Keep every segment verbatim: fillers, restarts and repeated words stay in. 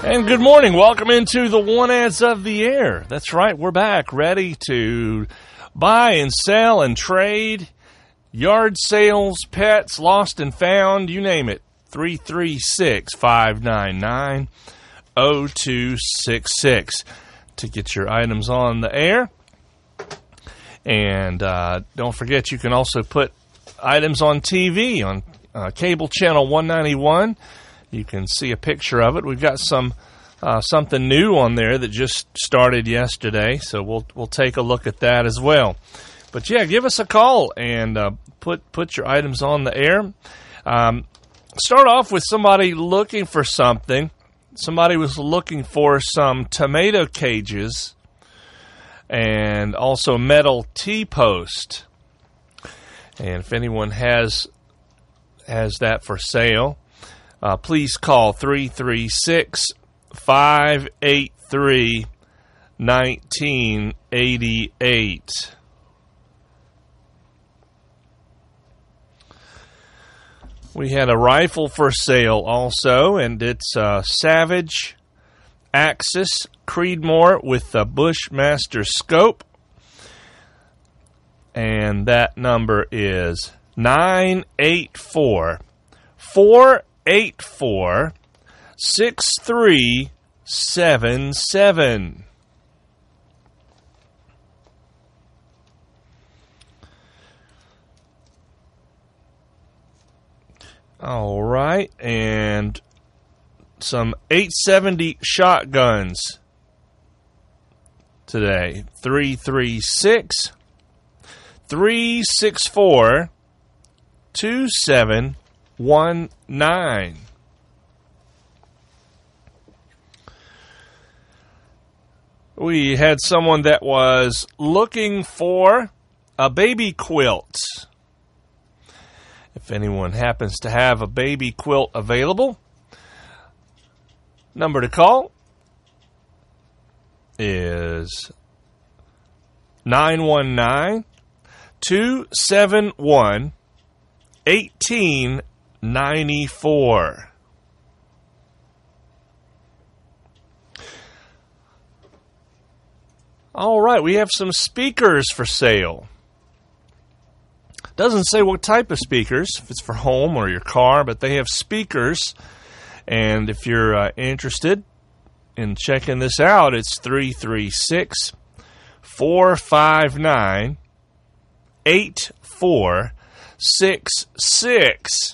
And good morning. Welcome into the One Ads of the Air. That's right. We're back ready to buy and sell and trade yard sales, pets, lost and found, you name it. three three six, five nine nine, zero two six six to get your items on the air. And uh, don't forget, you can also put items on T V on uh, cable channel one ninety-one. You can see a picture of it. We've got some uh, something new on there that just started yesterday, so we'll we'll take a look at that as well. But yeah, give us a call and uh, put put your items on the air. Um, start off with somebody looking for something. Somebody was looking for some tomato cages and also metal T-post. And if anyone has has that for sale, Uh, please call three three six, five eight three, one nine eight eight. We had a rifle for sale also, and it's a Savage Axis Creedmoor with the Bushmaster scope. And that number is nine eight four, four eight four, six three seven seven. All right, and some eight seventy shotguns today. three three six, three six four, two seven one nine. We had someone that was looking for a baby quilt. If anyone happens to have a baby quilt available, number to call is nine one nine, two seven one, one eight ninety-four. All right, we have some speakers for sale. Doesn't say what type of speakers, if it's for home or your car, but they have speakers. And if you're uh, interested in checking this out, it's three three six, four five nine, eight four six six.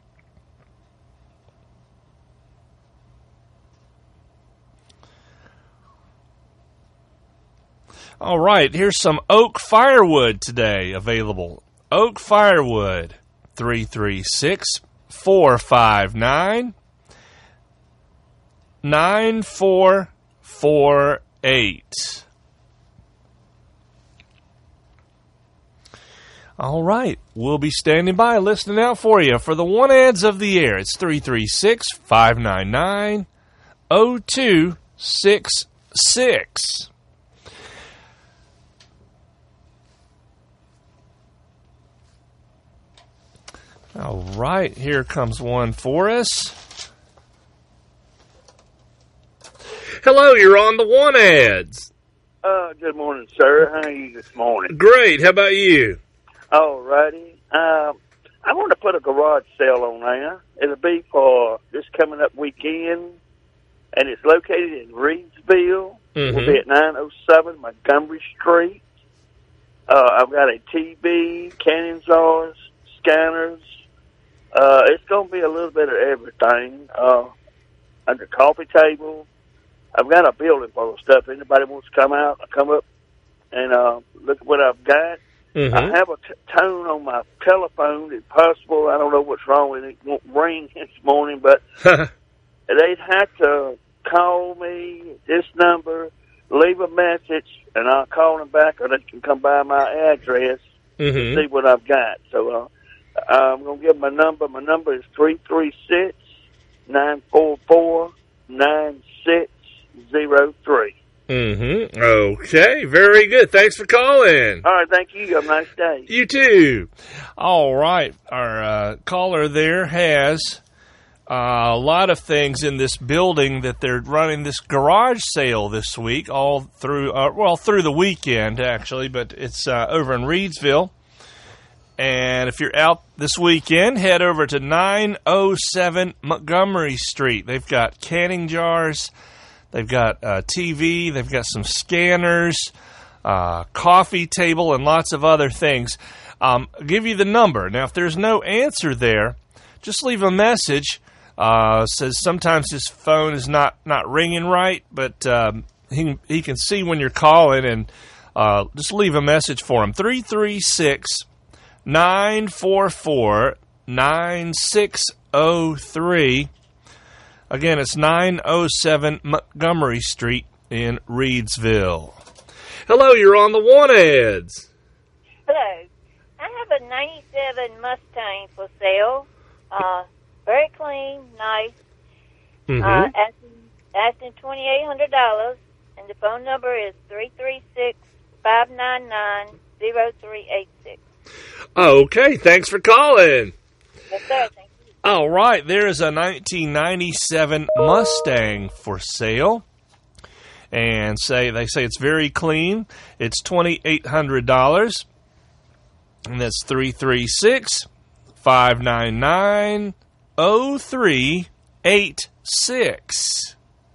All right, here's some oak firewood today available. Oak firewood, three three six, four five nine, nine four four eight. All right, we'll be standing by, listening out for you for the One Ads of the Air. It's three three six, five nine nine, zero two six six. All right, here comes one for us. Hello, you're on the One Ads. Uh, good morning, sir. How are you this morning? Great. How about you? All righty. Um, I want to put a garage sale on there. It'll be for this coming up weekend, and it's located in Reedsville. Mm-hmm. We'll be at nine oh seven Montgomery Street. Uh, I've got a T V, cannon saws, scanners. Uh, it's going to be a little bit of everything. Uh, under coffee table. I've got a building full of stuff. Anybody wants to come out, I'll come up and uh, look at what I've got. Mm-hmm. I have a t- tone on my telephone, if possible. I don't know what's wrong with it. It won't ring this morning, but they'd have to call me at this number, leave a message, and I'll call them back, or they can come by my address mm-hmm. and see what I've got. So uh, I'm going to give them my number. My number is three three six, nine four four, nine six zero three. Mm-hmm. Okay, very good. Thanks for calling. All right, thank you. Have a nice day. You too. All right, our uh, caller there has Uh, a lot of things in this building that they're running this garage sale this week, all through, uh, well, through the weekend, actually, but it's uh, over in Reedsville. And if you're out this weekend, head over to nine oh seven Montgomery Street. They've got canning jars, they've got uh, T V, they've got some scanners, uh, coffee table, and lots of other things. Um, I'll give you the number. Now, if there's no answer there, just leave a message. Uh, says sometimes his phone is not, not ringing right, but um, he, he can see when you're calling, and uh, just leave a message for him. three three six, nine four four, nine six oh three. Again, it's nine oh seven Montgomery Street in Reedsville. Hello, you're on the One Ads. Hello. I have a ninety-seven Mustang for sale. Uh, very clean, nice. Mm-hmm. Uh, asking, asking twenty-eight hundred dollars, and the phone number is three three six, five nine nine, zero three eight six. Okay, thanks for calling. Yes, sir. Thank you. All right, there is a nineteen ninety-seven Mustang for sale. And say they say it's very clean. It's twenty-eight hundred dollars. And that's three three six, five nine nine, zero three eight six.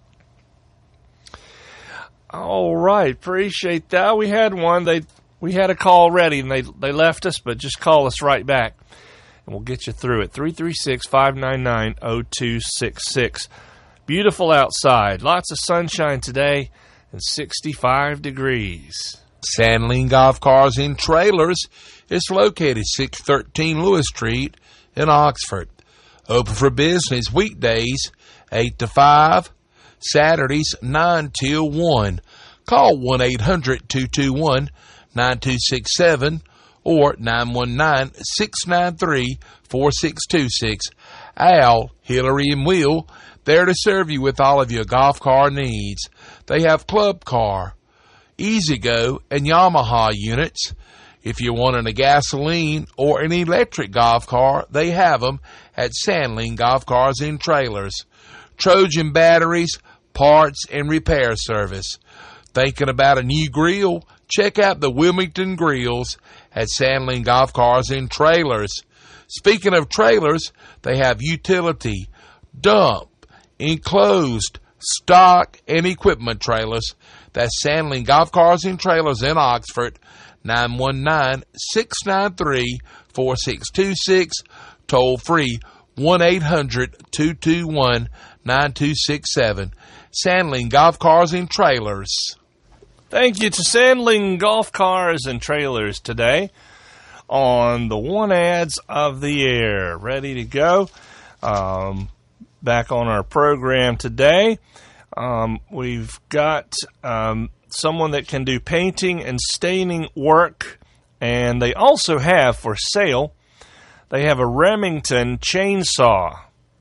All right, appreciate that. We had one. They we had a call ready, and they they left us, but just call us right back, and we'll get you through it. three three six, five nine nine, zero two six six. Beautiful outside. Lots of sunshine today, and sixty-five degrees. Sandling Golf Cars and Trailers is located six thirteen Lewis Street in Oxford. Open for business weekdays eight to five, Saturdays nine till one. Call one eight hundred, two two one, nine two six seven or nine one nine, six nine three, four six two six. Al, Hillary, and Will, there to serve you with all of your golf car needs. They have club car, E-Z-Go, and Yamaha units. If you're wanting a gasoline or an electric golf car, they have them at Sandling Golf Cars and Trailers. Trojan batteries, parts, and repair service. Thinking about a new grill? Check out the Wilmington Grills at Sandling Golf Cars and Trailers. Speaking of trailers, they have utility, dump, enclosed, stock, and equipment trailers. That's Sandling Golf Cars and Trailers in Oxford, nine one nine, six nine three, four six two six, toll free one eight hundred, two two one, nine two six seven. Sandling Golf Cars and Trailers. Thank you to Sandling Golf Cars and Trailers today on the One Ads of the Air. Ready to go. Um, back on our program today. Um, we've got um, someone that can do painting and staining work, and they also have for sale, they have a Remington chainsaw,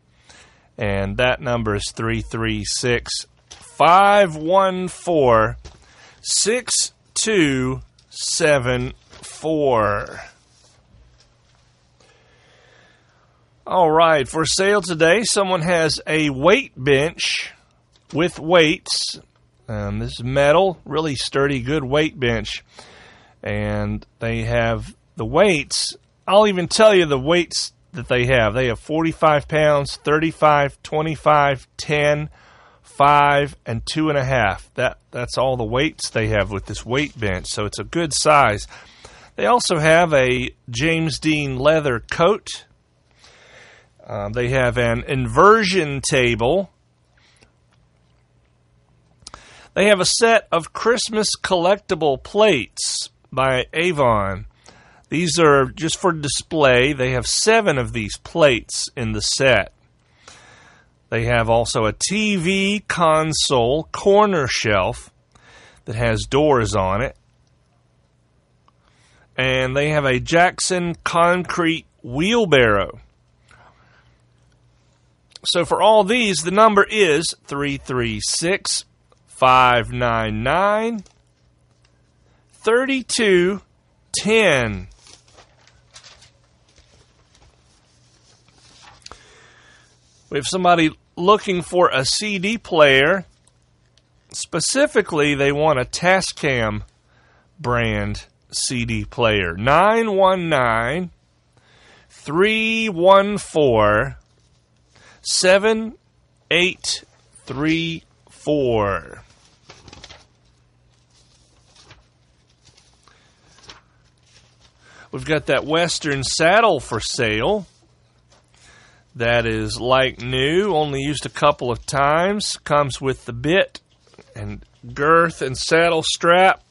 and that number is three three six, five one four, six two seven four. All right, for sale today, someone has a weight bench with weights. Um, this is metal, really sturdy, good weight bench. And they have the weights. I'll even tell you the weights that they have. They have forty-five pounds, thirty-five, twenty-five, ten, five, and two and a half. That, that's all the weights they have with this weight bench, so it's a good size. They also have a James Dean leather coat. Um, they have an inversion table. They have a set of Christmas collectible plates by Avon. These are just for display. They have seven of these plates in the set. They have also a T V console corner shelf that has doors on it. And they have a Jackson concrete wheelbarrow. So for all these, the number is three three six, five nine nine, three two one zero. We have somebody looking for a C D player. Specifically, they want a Tascam brand C D player. nine one nine, three one four, seven eight three four. We've got that Western saddle for sale. That is like new, only used a couple of times. Comes with the bit and girth and saddle strap.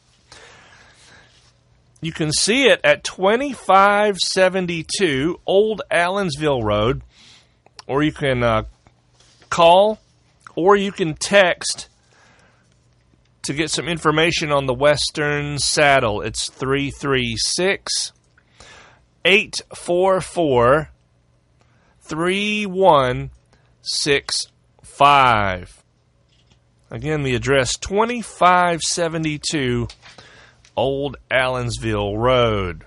You can see it at twenty-five seventy-two Old Allensville Road, or you can uh, call, or you can text to get some information on the Western saddle. It's three three six, eight four four, three one six five. Again, the address twenty-five seventy-two Old Allensville Road.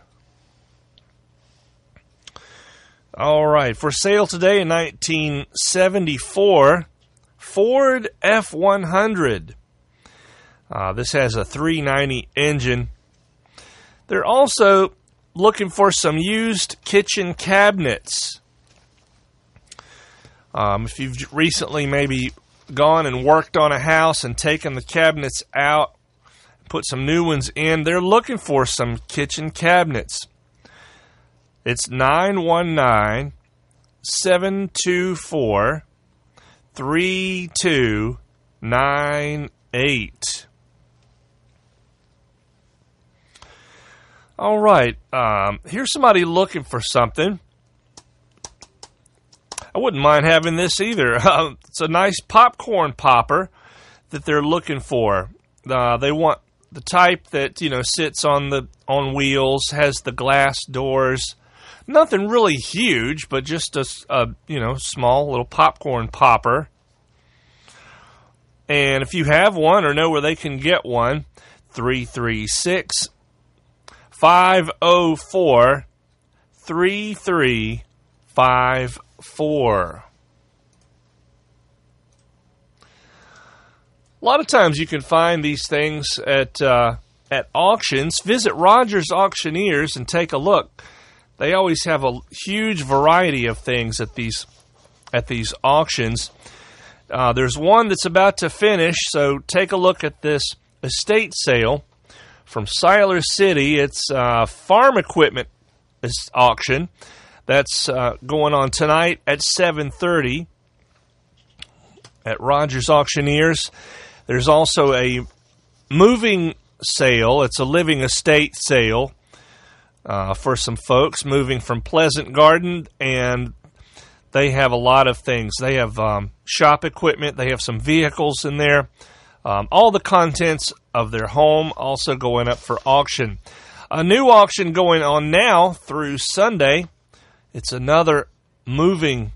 All right, for sale today in nineteen seventy-four, Ford F one hundred. Uh, this has a three ninety engine. They're also looking for some used kitchen cabinets. Um, if you've recently maybe gone and worked on a house and taken the cabinets out, put some new ones in, they're looking for some kitchen cabinets. It's nine one nine, seven two four, three two nine eight. All right, um, here's somebody looking for something. I wouldn't mind having this either. Uh, it's a nice popcorn popper that they're looking for. Uh, they want the type that, you know, sits on the on wheels, has the glass doors. Nothing really huge, but just a, a you know small little popcorn popper. And if you have one or know where they can get one, three three six, five oh four, three three five four. A lot of times you can find these things at uh, at auctions. Visit Rogers Auctioneers and take a look. They always have a huge variety of things at these at these auctions. Uh, there's one that's about to finish, so take a look at this estate sale from Siler City. It's uh, farm equipment auction that's uh, going on tonight at seven thirty at Rogers Auctioneers. There's also a moving sale. It's a living estate sale uh, for some folks moving from Pleasant Garden, and they have a lot of things. They have um, shop equipment. They have some vehicles in there. Um, all the contents of their home also going up for auction. A new auction going on now through Sunday. It's another moving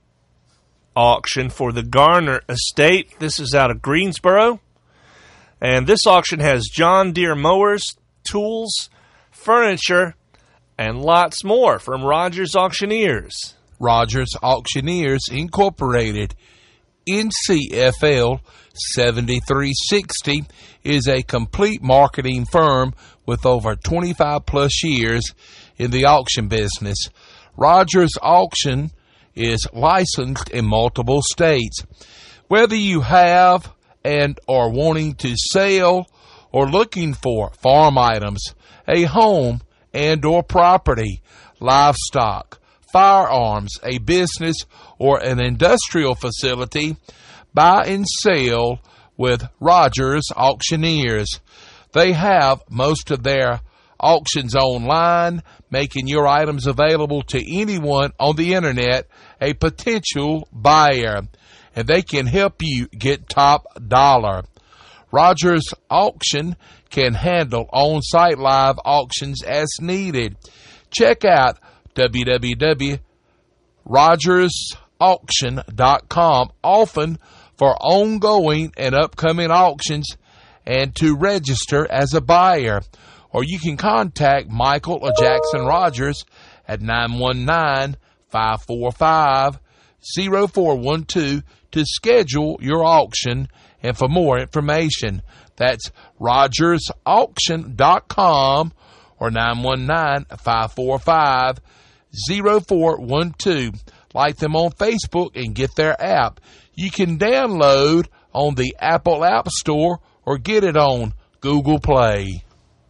auction for the Garner Estate. This is out of Greensboro. And this auction has John Deere mowers, tools, furniture, and lots more from Rogers Auctioneers. Rogers Auctioneers Incorporated, N C F L seventy-three sixty, is a complete marketing firm with over twenty-five plus years in the auction business. Rogers Auction is licensed in multiple states. Whether you have and are wanting to sell or looking for farm items, a home and or property, livestock, firearms, a business, or an industrial facility, buy and sell with Rogers Auctioneers. They have most of their auctions online, making your items available to anyone on the internet, a potential buyer, and they can help you get top dollar. Rogers Auction can handle on-site live auctions as needed. Check out w w w dot rogers auction dot com often for ongoing and upcoming auctions and to register as a buyer. Or you can contact Michael or Jackson Rogers at nine one nine, five four five, zero four one two to schedule your auction and for more information. That's rogers auction dot com or nine one nine, five four five, zero four one two. Like them on Facebook and get their app. You can download on the Apple App Store or get it on Google Play.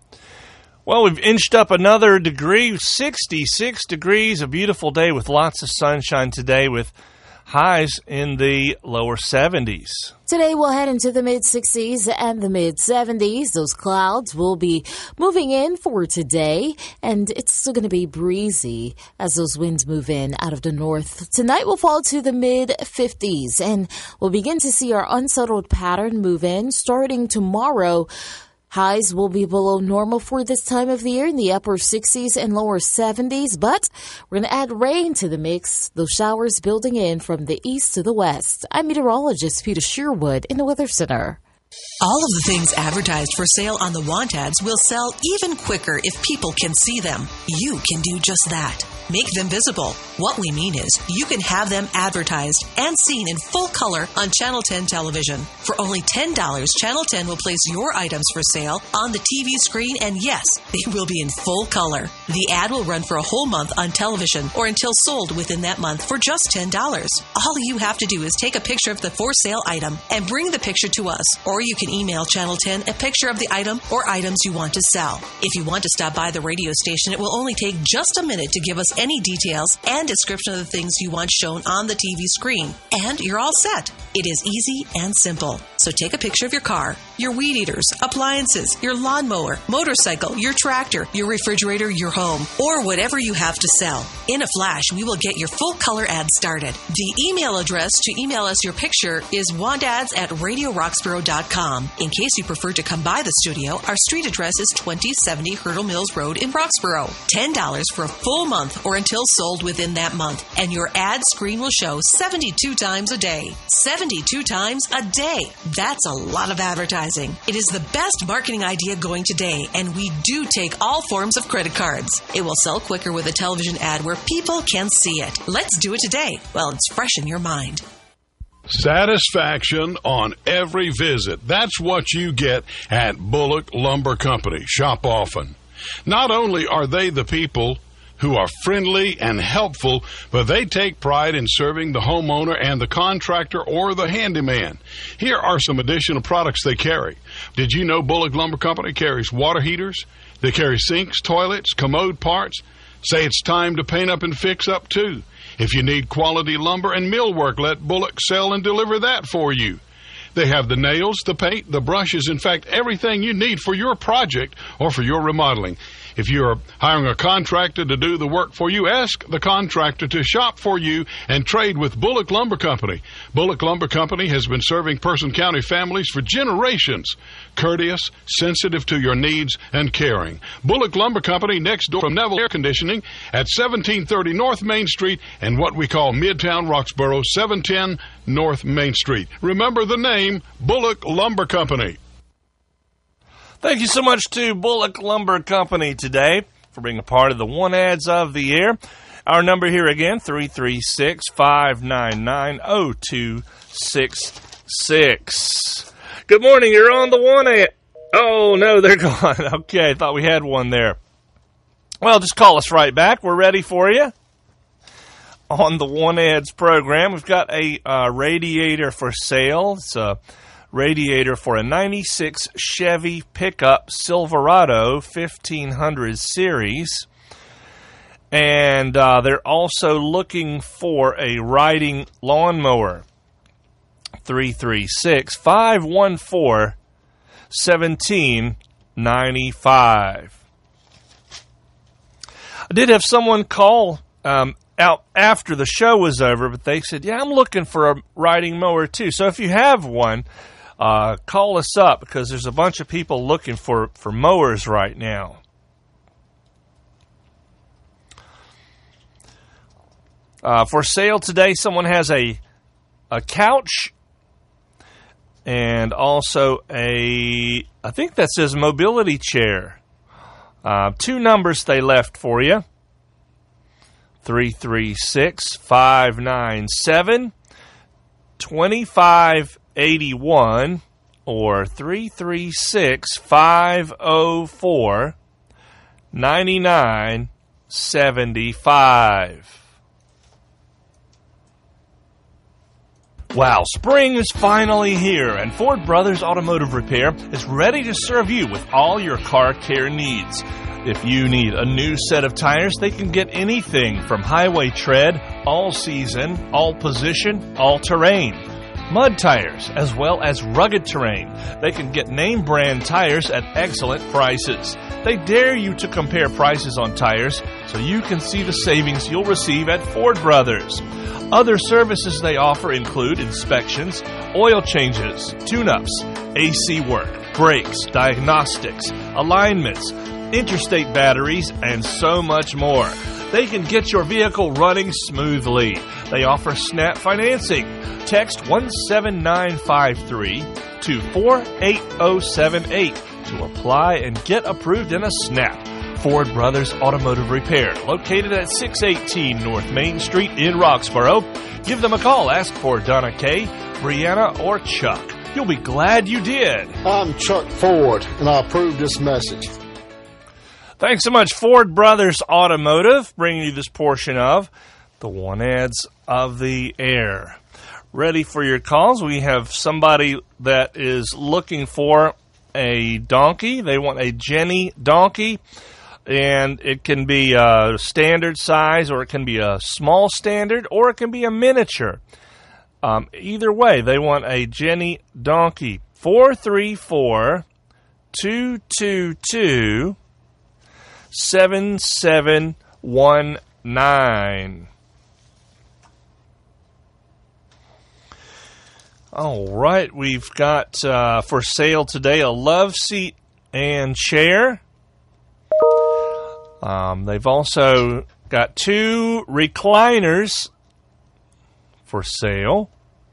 Well, we've inched up another degree, sixty-six degrees, a beautiful day with lots of sunshine today with highs in the lower seventies. Today we'll head into the mid-sixties and the mid-seventies. Those clouds will be moving in for today, and it's still going to be breezy as those winds move in out of the north. Tonight we'll fall to the mid-fifties, and we'll begin to see our unsettled pattern move in starting tomorrow. Highs will be below normal for this time of the year in the upper sixties and lower seventies, but we're going to add rain to the mix, those showers building in from the east to the west. I'm meteorologist Peter Sherwood in the Weather Center. All of the things advertised for sale on the want ads will sell even quicker if people can see them. You can do just that. Make them visible. What we mean is you can have them advertised and seen in full color on Channel ten television. For only ten dollars, Channel ten will place your items for sale on the T V screen, and yes, they will be in full color. The ad will run for a whole month on television or until sold within that month for just ten dollars. All you have to do is take a picture of the for sale item and bring the picture to us, or you can email Channel ten a picture of the item or items you want to sell. If you want to stop by the radio station, it will only take just a minute to give us any details and description of the things you want shown on the T V screen, and you're all set. It is easy and simple. So take a picture of your car, your weed eaters, appliances, your lawnmower, motorcycle, your tractor, your refrigerator, your home, or whatever you have to sell. In a flash, we will get your full color ad started. The email address to email us your picture is wantads at radio roxborough dot com. In case you prefer to come by the studio, our street address is twenty seventy Hurdle Mills Road in Roxborough. ten dollars for a full month or until sold within that month, and your ad screen will show seventy-two times a day. seventy-two times a day. That's a lot of advertising. It is the best marketing idea going today, and we do take all forms of credit cards. It will sell quicker with a television ad where people can see it. Let's do it today while it's fresh in your mind. Satisfaction on every visit. That's what you get at Bullock Lumber Company. Shop often. Not only are they the people who are friendly and helpful, but they take pride in serving the homeowner and the contractor or the handyman. Here are some additional products they carry. Did you know Bullock Lumber Company carries water heaters? They carry sinks, toilets, commode parts. Say it's time to paint up and fix up too. If you need quality lumber and millwork, let Bullock sell and deliver that for you. They have the nails, the paint, the brushes, in fact, everything you need for your project or for your remodeling. If you're hiring a contractor to do the work for you, ask the contractor to shop for you and trade with Bullock Lumber Company. Bullock Lumber Company has been serving Person County families for generations. Courteous, sensitive to your needs, and caring. Bullock Lumber Company, next door from Neville Air Conditioning at seventeen thirty North Main Street and what we call Midtown Roxborough, seven ten North Main Street. Remember the name, Bullock Lumber Company. Thank you so much to Bullock Lumber Company today for being a part of the One Ads of the Year. Our number here again, three three six, five nine nine, zero two six six. Good morning, you're on the One Ad. Oh, no, they're gone. Okay, I thought we had one there. Well, just call us right back. We're ready for you on the One Ads program. We've got a uh, radiator for sale. It's a radiator for a ninety-six Chevy pickup Silverado fifteen hundred series. And uh, they're also looking for a riding lawnmower. three three six, five one four, one seven nine five. I did have someone call um, out after the show was over, but they said, yeah, I'm looking for a riding mower too. So if you have one, Uh, call us up because there's a bunch of people looking for, for mowers right now. Uh, for sale today, someone has a a couch and also a, I think that says mobility chair. Uh, two numbers they left for you. three three six, five nine seven, two five eight one or three three six, five oh four, nine nine seven five. Wow, spring is finally here, and Ford Brothers Automotive Repair is ready to serve you with all your car care needs. If you need a new set of tires, they can get anything from highway tread, all season, all position, all terrain. Mud tires, as well as rugged terrain. They can get name brand tires at excellent prices. They dare you to compare prices on tires so you can see the savings you'll receive at Ford Brothers. Other services they offer include inspections, oil changes, tune-ups, A C work, brakes, diagnostics, alignments, interstate batteries, and so much more. They can get your vehicle running smoothly. They offer SNAP financing. Text one seven nine five three to four eight zero seven eight to apply and get approved in a snap. Ford Brothers Automotive Repair, located at six eighteen North Main Street in Roxborough. Give them a call. Ask for Donna Kay, Brianna, or Chuck. You'll be glad you did. I'm Chuck Ford, and I approve this message. Thanks so much, Ford Brothers Automotive, bringing you this portion of the One Ads of the Air. Ready for your calls. We have somebody that is looking for a donkey. They want a Jenny donkey, and it can be a standard size, or it can be a small standard, or it can be a miniature. Um, either way, they want a Jenny donkey. four three four, two two two, seven seven one nine. All right, we've got uh, for sale today a love seat and chair. Um, they've also got two recliners for sale.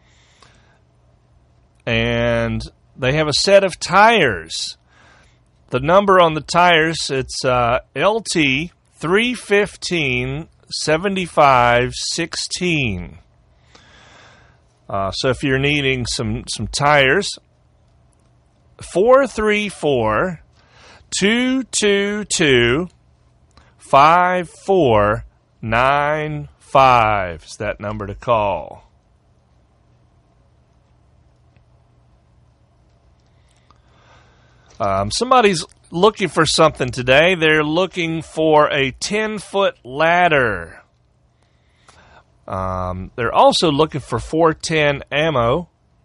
And they have a set of tires. The number on the tires, it's uh, L T three fifteen seventy-five sixteen. Uh, so if you're needing some, some tires, four three four, two two two, five four nine five is that number to call. Um, somebody's looking for something today. They're looking for a ten-foot ladder. Um, they're also looking for four ten ammo.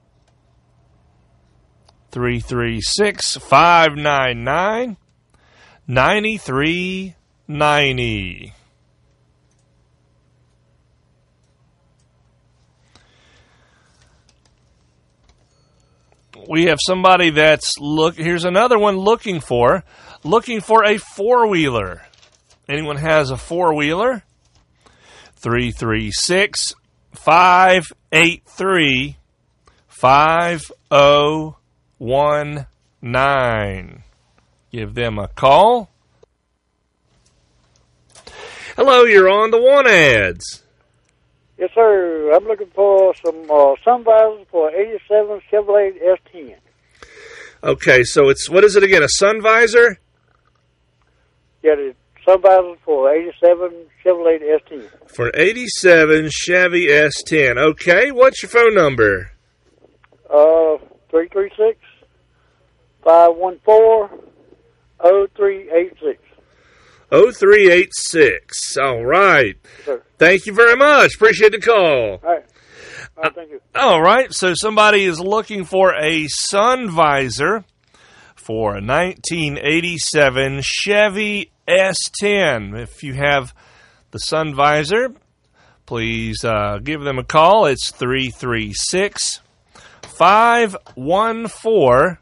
three three six, five nine nine, nine three nine zero. We have somebody that's look. Here's another one looking for looking for a four-wheeler. Anyone has a four-wheeler? three three six, five eight three, five oh one nine. Give them a call. Hello, you're on the One Ads. Yes, sir. I'm looking for some uh, sun visors for eighty-seven Chevrolet S ten. Okay, so it's, what is it again, a sun visor? Yeah, the sun visors for eighty-seven Chevrolet S ten. For eighty-seven Chevy S ten. Okay, what's your phone number? Uh, three three six, five one four, oh three eight six. oh three eight six. All right. Sure. Thank you very much. Appreciate the call. All right. All right, thank you. All right, so somebody is looking for a sun visor for a nineteen eighty-seven Chevy S ten. If you have the sun visor, please uh, give them a call. It's three three six, five one four,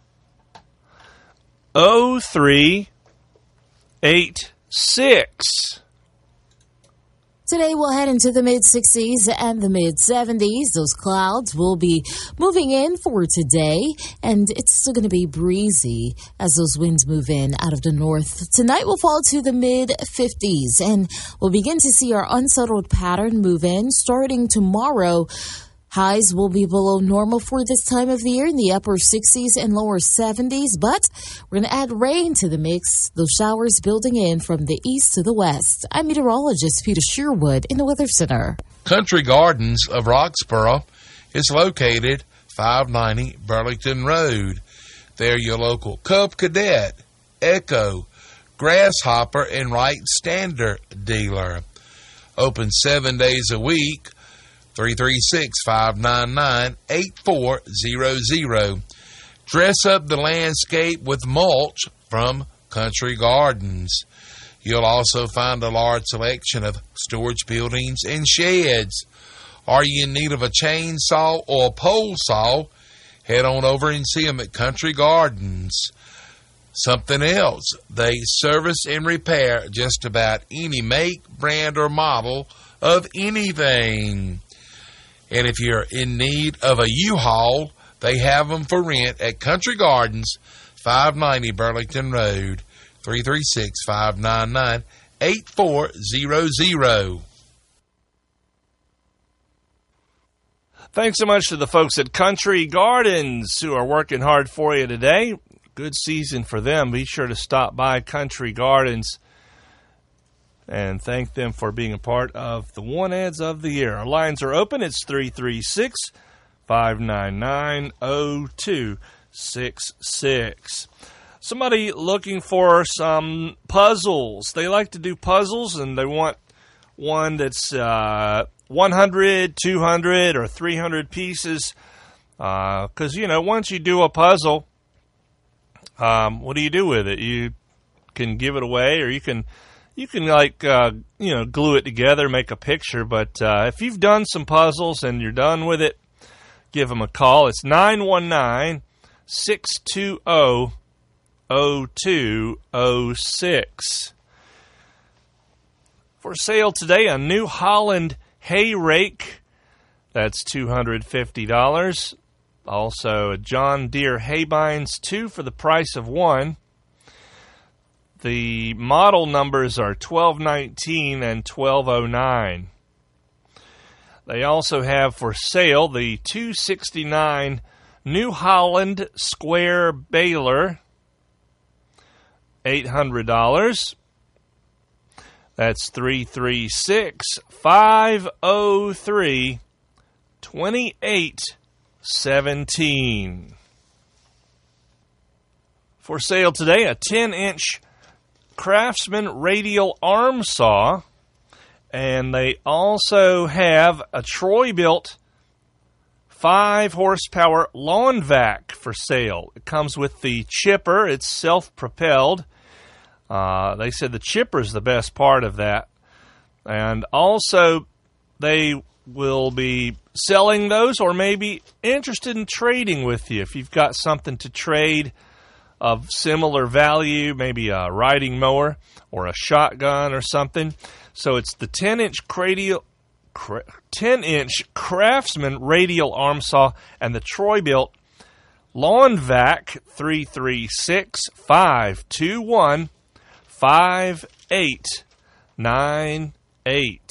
oh three eight six. Today we'll head into the mid sixties and the mid seventies. Those clouds will be moving in for today, and it's still going to be breezy as those winds move in out of the north. Tonight we'll fall to the mid fifties, and we'll begin to see our unsettled pattern move in starting tomorrow. Highs will be below normal for this time of the year in the upper sixties and lower seventies, but we're going to add rain to the mix, those showers building in from the east to the west. I'm meteorologist Peter Sherwood in the Weather Center. Country Gardens of Roxboro is located five ninety Burlington Road. They're your local Cub Cadet, Echo, Grasshopper, and Wright Standard dealer. Open seven days a week. three three six, five nine nine, eight four zero zero. Dress up the landscape with mulch from Country Gardens. You'll also find a large selection of storage buildings and sheds. Are you in need of a chainsaw or a pole saw? Head on over and see them at Country Gardens. Something else, they service and repair just about any make, brand, or model of anything. And if you're in need of a U-Haul, they have them for rent at Country Gardens, five ninety Burlington Road, three three six, five nine nine, eight four zero zero. Thanks so much to the folks at Country Gardens who are working hard for you today. Good season for them. Be sure to stop by Country Gardens and thank them for being a part of the One Ads of the Year. Our lines are open. It's three three six, five nine nine, zero two six six. Somebody looking for some puzzles. They like to do puzzles, and they want one that's uh, one hundred, two hundred, or three hundred pieces. Because, uh, you know, once you do a puzzle, um, what do you do with it? You can give it away, or you can... You can, like, uh, you know, glue it together, make a picture. But uh, if you've done some puzzles and you're done with it, give them a call. It's nine one nine, six two zero, zero two zero six. For sale today, a New Holland hay rake. That's two hundred fifty dollars. Also, a John Deere Haybines two for the price of one. The model numbers are twelve nineteen and twelve oh nine. They also have for sale the two sixty-nine New Holland Square Baler, eight hundred dollars. That's three three six, five oh three, two eight one seven. For sale today, a ten-inch Craftsman radial arm saw, and they also have a Troy-built five horsepower lawn vac for sale. It comes with the chipper. It's self-propelled. Uh, they said the chipper is the best part of that. And also, they will be selling those, or maybe interested in trading with you if you've got something to trade of similar value, maybe a riding mower or a shotgun or something. So it's the ten-inch radial, ten-inch Craftsman radial arm saw and the Troy-built lawn vac. Three three six, five two one, five eight nine eight.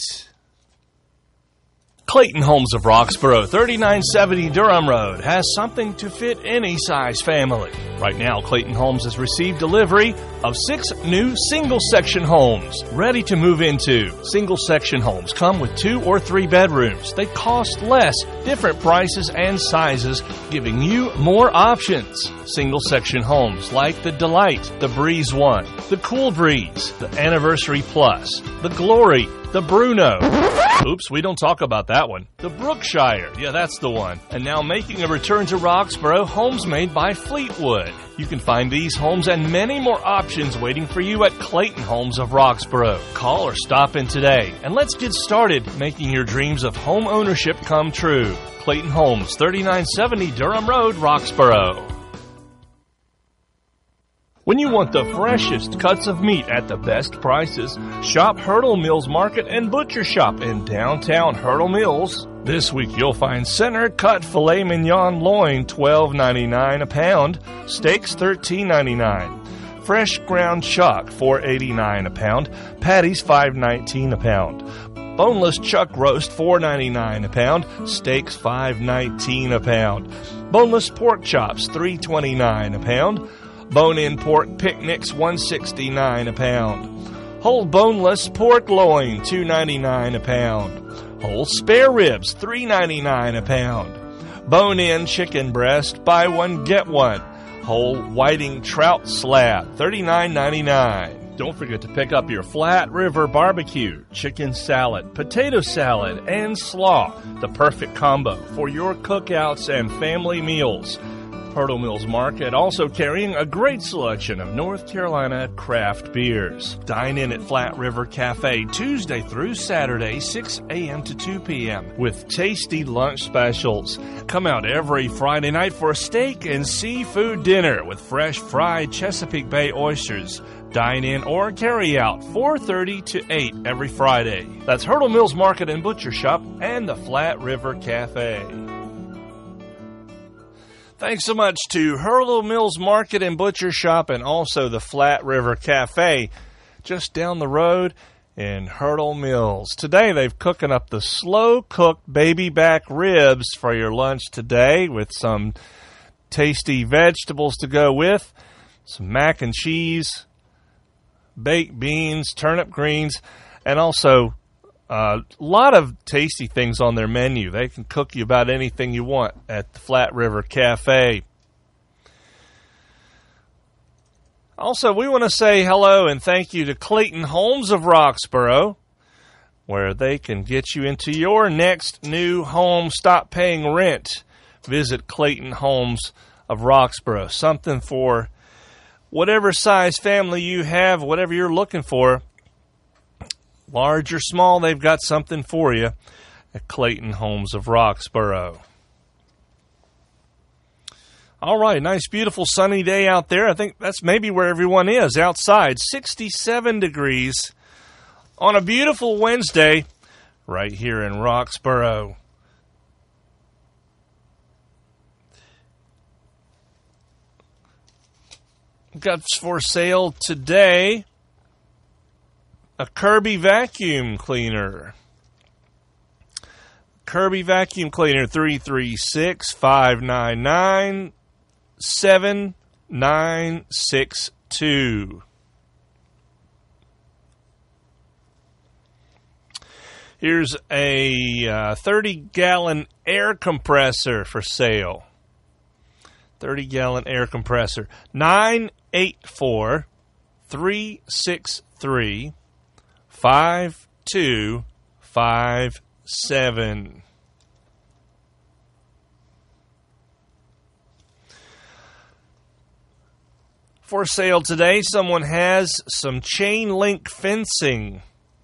Clayton Homes of Roxboro, thirty-nine seventy Durham Road, has something to fit any size family. Right now, Clayton Homes has received delivery of six new single-section homes ready to move into. Single-section homes come with two or three bedrooms. They cost less, different prices and sizes, giving you more options. Single-section homes like the Delight, the Breeze One, the Cool Breeze, the Anniversary Plus, the Glory, the Bruno. Oops, we don't talk about that one. The Brookshire. Yeah, that's the one. And now making a return to Roxboro, homes made by Fleetwood. You can find these homes and many more options waiting for you at Clayton Homes of Roxboro. Call or stop in today, and let's get started making your dreams of home ownership come true. Clayton Homes, thirty-nine seventy Durham Road, Roxboro. When you want the freshest cuts of meat at the best prices, shop Hurdle Mills Market and Butcher Shop in downtown Hurdle Mills. This week you'll find center cut filet mignon loin twelve ninety-nine a pound, steaks thirteen ninety-nine. Fresh ground chuck four eighty-nine a pound, patties five nineteen a pound. Boneless chuck roast four ninety-nine a pound, steaks five nineteen a pound. Boneless pork chops three twenty-nine a pound. Bone-in pork picnics one sixty-nine a pound. Whole boneless pork loin two ninety-nine a pound. Whole spare ribs three ninety-nine a pound. Bone-in chicken breast buy one get one. Whole whiting trout slab thirty-nine ninety-nine. Don't forget to pick up your Flat River Barbecue, chicken salad, potato salad, and slaw, the perfect combo for your cookouts and family meals. Hurdle Mills Market also carrying a great selection of North Carolina craft beers. Dine in at Flat River Cafe Tuesday through Saturday, six a.m. to two p.m. with tasty lunch specials. Come out every Friday night for a steak and seafood dinner with fresh fried Chesapeake Bay oysters. Dine in or carry out four thirty to eight every Friday. That's Hurdle Mills Market and Butcher Shop and the Flat River Cafe. Thanks so much to Hurdle Mills Market and Butcher Shop and also the Flat River Cafe just down the road in Hurdle Mills. Today they've cooking up the slow-cooked baby back ribs for your lunch today with some tasty vegetables to go with, some mac and cheese, baked beans, turnip greens, and also a uh, lot of tasty things on their menu. They can cook you about anything you want at the Flat River Cafe. Also, we want to say hello and thank you to Clayton Homes of Roxborough, where they can get you into your next new home. Stop paying rent. Visit Clayton Homes of Roxborough. Something for whatever size family you have, whatever you're looking for. Large or small, they've got something for you at Clayton Homes of Roxborough. All right, nice, beautiful, sunny day out there. I think that's maybe where everyone is, outside. sixty-seven degrees on a beautiful Wednesday right here in Roxborough. Got for sale today a Kirby vacuum cleaner. Kirby vacuum cleaner, three three six, five nine nine, seven nine six two. Here's a uh, thirty-gallon air compressor for sale. thirty-gallon air compressor. nine eight four, three six three, five two five seven. For sale today, someone has some chain link fencing.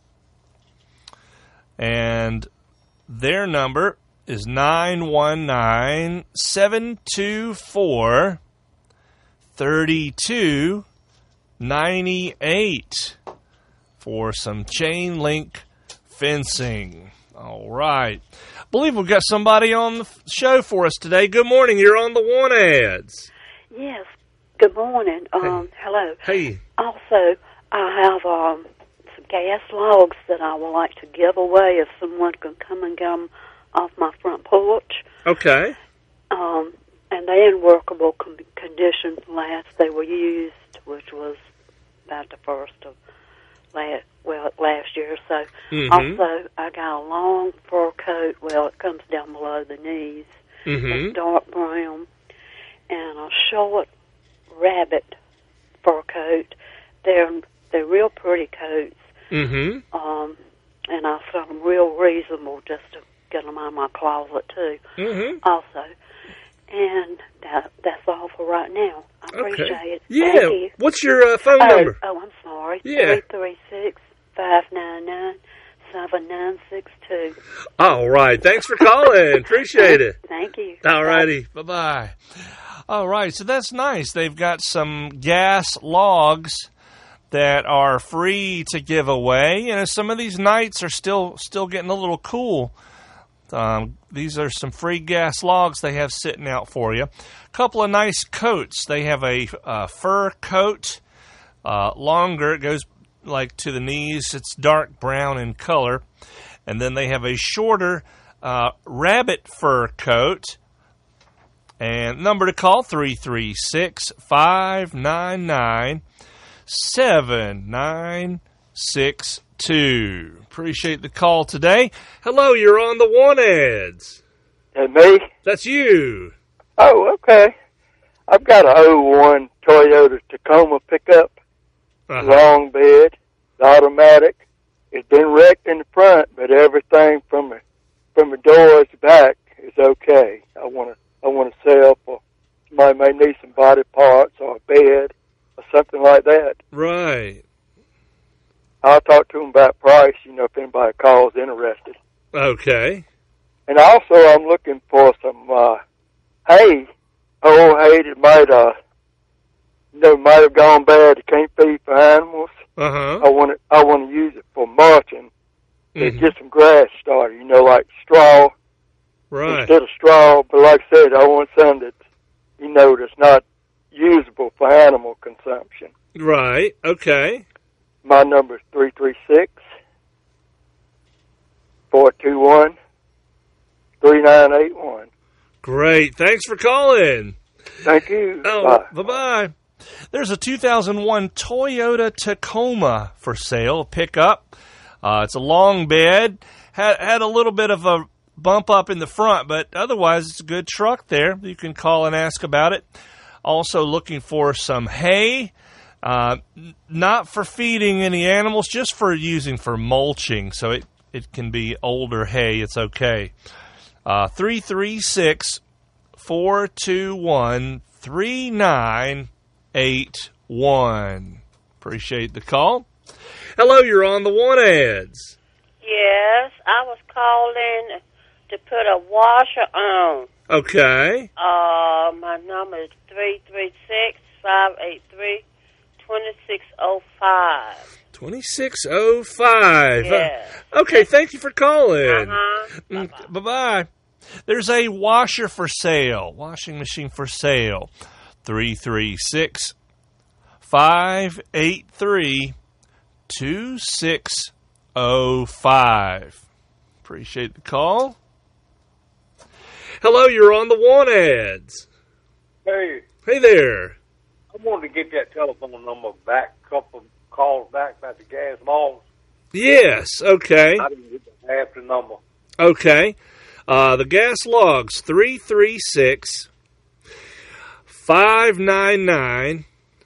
And their number is nine one nine, seven two four, three two nine eight for some chain link fencing. All right. I believe we've got somebody on the show for us today. Good morning. You're on the Want Ads. Yes. Good morning. Um, hey. Hello. Hey. Also, I have um, some gas logs that I would like to give away if someone can come and get them off my front porch. Okay. Um, and they're in workable com- condition last they were used, which was about the first of last, well, last year or so. Mm-hmm. Also, I got a long fur coat. Well, it comes down below the knees. Mm-hmm. It's dark brown. And a short rabbit fur coat. They're they're real pretty coats. Mm-hmm. Um, and I found them real reasonable just to get them out of my closet too. Mm-hmm. Also, and that that's all for right now. I appreciate Okay. it. Yeah. Thank you. What's your uh, phone oh, number? Oh, I'm sorry. Yeah. Three three six five nine nine seven nine six two. All right. Thanks for calling. Appreciate it. Thank you. All righty. Bye bye. All right, so that's nice. They've got some gas logs that are free to give away. You know, some of these nights are still still getting a little cool. Um, these are some free gas logs they have sitting out for you. A couple of nice coats. They have a uh, fur coat, uh, longer. It goes like to the knees. It's dark brown in color. And then they have a shorter uh, rabbit fur coat. And number to call, three three six, five nine nine, seven nine six two. Appreciate the call today. Hello, you're on the One Ads. Hey, me? That's you. Oh, okay. I've got a oh one Toyota Tacoma pickup, Uh-huh. long bed, automatic. It's been wrecked in the front, but everything from the from the doors back is okay. I want to I want to sell for somebody may need some body parts or a bed or something like that. Right. I'll talk to them about price, you know, if anybody calls interested. Okay. And also, I'm looking for some uh, hay, old hay that might, uh, you know, might have gone bad. It can't feed for animals. Uh-huh. I want to, I want to use it for mulching. To Mhm. get some grass started, you know, like straw Right. instead of straw. But like I said, I want something that, you know, that's not usable for animal consumption. Right. Okay. My number is three three six, four two one, three nine eight one. Great. Thanks for calling. Thank you. Oh, Bye. bye-bye. There's a two thousand one Toyota Tacoma for sale, a pickup. Uh, it's a long bed. Had, had a little bit of a bump up in the front, but otherwise it's a good truck there. You can call and ask about it. Also looking for some hay. Uh, n- not for feeding any animals, just for using for mulching. So it, it can be older hay. It's okay. Uh, three three six, four two one, three nine eight one. Appreciate the call. Hello, you're on the One Ads. Yes, I was calling to put a washer on. Okay. Uh, my number is three three six, five eight three, two six zero five. twenty-six oh five. Yes. Uh, okay, thank you for calling. Uh-huh. Mm, Bye-bye. There's a washer for sale, washing machine for sale. three three six, five eight three, two six zero five. Appreciate the call. Hello, you're on the One Ads. Hey, Hey there. I wanted to get that telephone number back, a couple calls back about the gas logs. Yes, okay. I didn't get the half the number. Okay. Uh, the gas logs, three three six, five nine nine,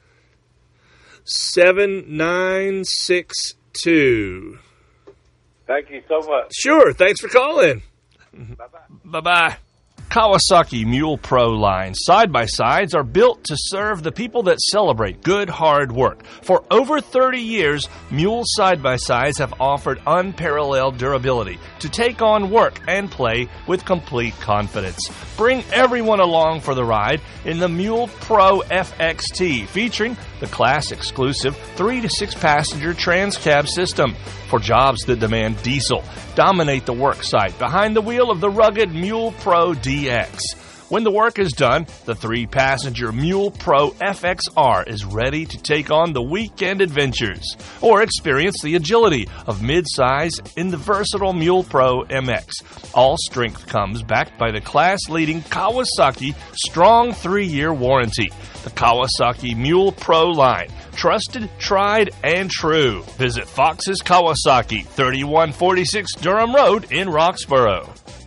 seven nine six two. Thank you so much. Sure, thanks for calling. Bye-bye. Bye-bye. Kawasaki Mule Pro line side-by-sides are built to serve the people that celebrate good, hard work. For over thirty years, Mule side-by-sides have offered unparalleled durability to take on work and play with complete confidence. Bring everyone along for the ride in the Mule Pro F X T, featuring the class-exclusive three to six passenger trans-cab system. For jobs that demand diesel, dominate the work site behind the wheel of the rugged Mule Pro D X. When the work is done, the three-passenger Mule Pro F X R is ready to take on the weekend adventures, or experience the agility of mid-size in the versatile Mule Pro M X. All strength comes backed by the class-leading Kawasaki strong three-year warranty. The Kawasaki Mule Pro line. Trusted, tried, and true. Visit Fox's Kawasaki, thirty-one forty-six Durham Road in Roxborough.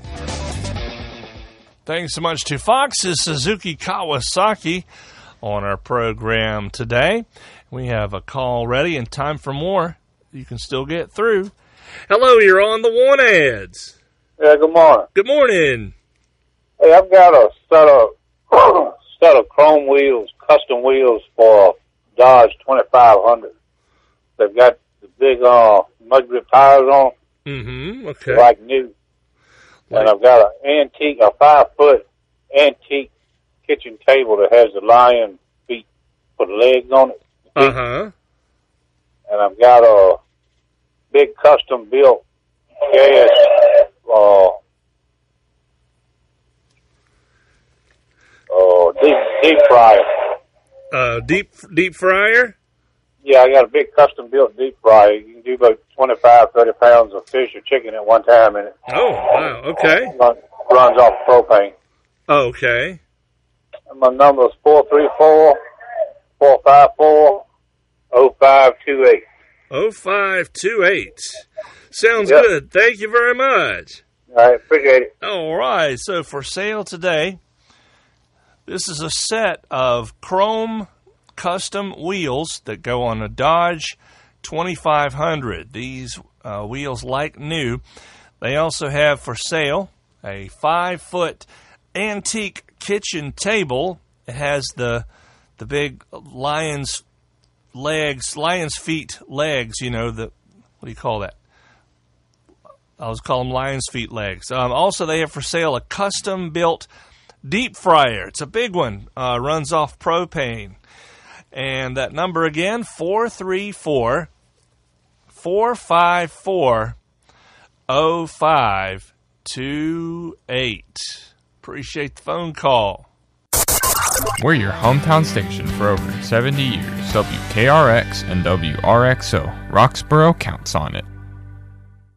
Thanks so much to Fox's Suzuki Kawasaki on our program today. We have a call ready and time for more. You can still get through. Hello, you're on the One Ads. Yeah, good morning. Good morning. Hey, I've got a set of set of chrome wheels, custom wheels for a Dodge twenty-five hundred. They've got the big uh, mud grip tires on, Mm-hmm. Okay. like new. And I've got an antique, a five foot antique kitchen table that has the lion feet for the legs on it. Uh huh. And I've got a big custom built gas uh, uh, deep deep fryer. Uh, deep deep fryer. Yeah, I got a big custom built deep fryer. You can do about twenty-five, thirty pounds of fish or chicken at one time in it. Oh, wow. Okay. Run, runs off propane. Okay. And my number is four three four, four five four, oh five two eight. oh five two eight. Sounds Yep. good. Thank you very much. All right, appreciate it. All right. So for sale today, this is a set of chrome custom wheels that go on a Dodge twenty-five hundred. These uh, wheels like new. They also have for sale a five-foot antique kitchen table. It has the the big lion's legs, lion's feet legs, you know, the, what do you call that? I was calling them lion's feet legs. Um, also, they have for sale a custom-built deep fryer. It's a big one. Uh, runs off propane. And that number again, four three four, four five four, oh five two eight. Appreciate the phone call. We're your hometown station for over seventy years. W K R X and W R X O. Roxborough counts on it.